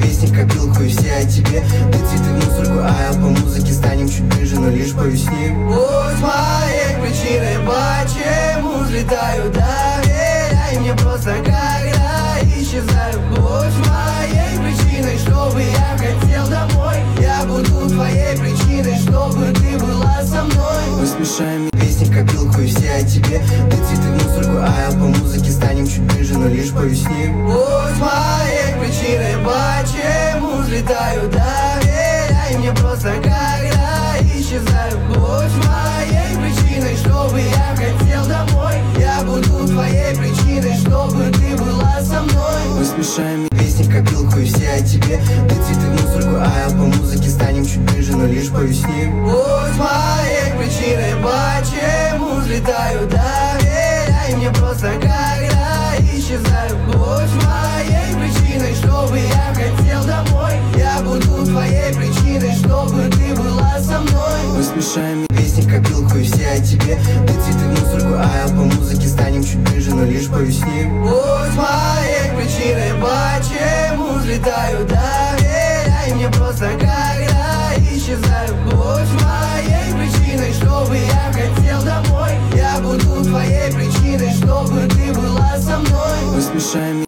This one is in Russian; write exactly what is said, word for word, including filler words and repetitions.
песни копилку и все о тебе. Ты цветы в мусорку, а я по музыке станем чуть ближе, но лишь по весне. Будь моей причиной, почему взлетаю, доверяй мне просто, когда исчезаю. Будь моей причиной, чтобы я хотел домой. Я буду твоей причиной, чтобы ты была со мной. Мы смешаем песни копилку и все о тебе. Ты цветы в мусорку, а я по музыке станем чуть ближе, но лишь по весне. Будь моей причиной, почему взлетаю, доверяй мне просто, когда исчезаю. Будь моей причиной, чтобы я хотел домой. Я буду твоей причиной, чтобы ты была со мной. Мы смешаем песни копилку и все о тебе. Ты цветы в мусорку, а я по музыке станем чуть ближе, но лишь по весне. Будь моей причиной, почему взлетаю, доверяй мне просто, когда исчезаю. Будь моей причиной, чтобы я хотел домой. Я буду твоей причиной, чтобы ты была со мной. Мы смешаем песни копилку и все о тебе. Ты цветы в мусорку, а я по музыке станем чуть ближе, но лишь по весне. Будь моей причиной, почему взлетаю, доверяй мне просто, когда исчезаю. Будь моей причиной, чтобы я хотел домой. Я буду твоей причиной, чтобы ты была со мной. Мы смешаем